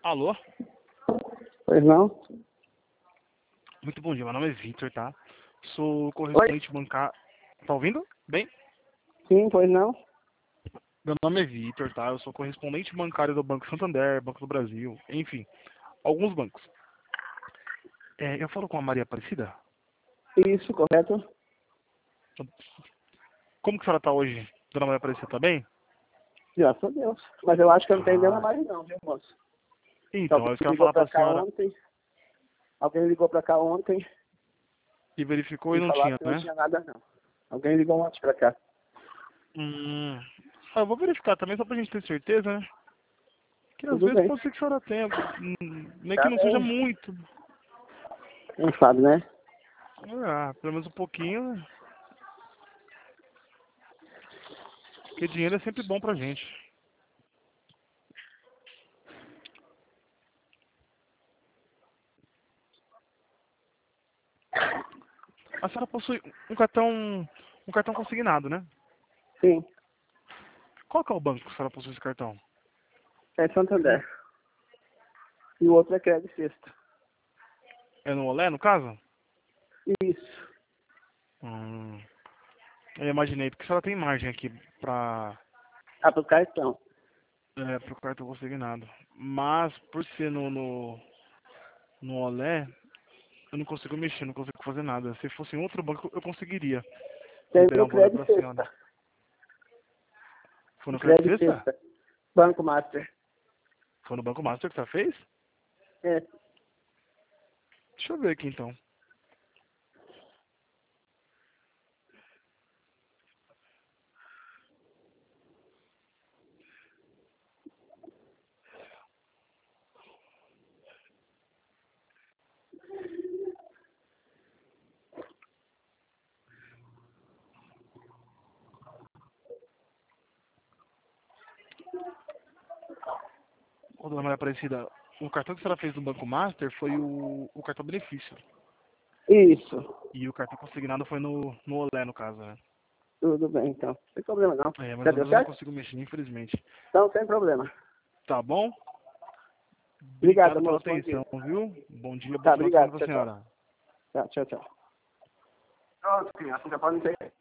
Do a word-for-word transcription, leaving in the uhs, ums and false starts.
Alô? Pois não? Muito bom dia, meu nome é Vitor, tá? Sou correspondente bancário. Tá ouvindo? Bem? Sim, pois não? Meu nome é Vitor, tá? Eu sou correspondente bancário do Banco Santander, Banco do Brasil, enfim, alguns bancos. É, eu falo com a Maria Aparecida? Isso, correto? Como que a senhora tá hoje, dona Maria Aparecida, tá bem? Graças a Deus. Mas eu acho que eu não tenho nenhuma Ah, mais não, viu, moço? então, Alguém eu quero ligou falar pra pra cá senhora ontem. Alguém ligou pra cá ontem e verificou e e não falaram tinha, que não né? tinha nada não. Alguém ligou ontem pra cá. Hum, ah, eu vou verificar também só pra gente ter certeza, né? Que às Tudo vezes bem. pode ser que a senhora tenha, hum, nem que Tá não seja bem. muito. Quem sabe, né? Ah, pelo menos um pouquinho, né? Porque dinheiro é sempre bom pra gente. A senhora possui um cartão, um cartão consignado, né? Sim. Qual que é o banco que a senhora possui esse cartão? É Santander. E o outro é Crédito Sexta. É no Olé, no caso? Isso. Hum, eu imaginei, porque a senhora tem margem aqui pra, Ah, pro cartão. é, pro cartão consignado. Mas, por ser no, no, no Olé, eu não consigo mexer, não consigo fazer nada. Se fosse em outro banco, eu conseguiria Tem liberar o um valor Crédito pra senhora. Sexta. Foi O no Crédito Crédito Sexta? Sexta. Banco Master. Foi no Banco Master que você fez? É. Deixa eu ver aqui então. Ô, dona Maria Aparecida, o cartão que a senhora fez no Banco Master foi o, o cartão benefício. Isso. E o cartão consignado foi no, no Olé, no caso, né? Tudo bem, então. Não tem problema não. É, mas Já às deu vezes eu não certo? consigo mexer, infelizmente. Então, sem problema. Tá bom? Obrigado, Obrigado pela moço. Bom dia. atenção, viu? Bom dia, bom Tá, final de semana obrigado. pra Tchau, tchau. senhora. Tá, tchau, tchau. Pronto, criança, já pode ter.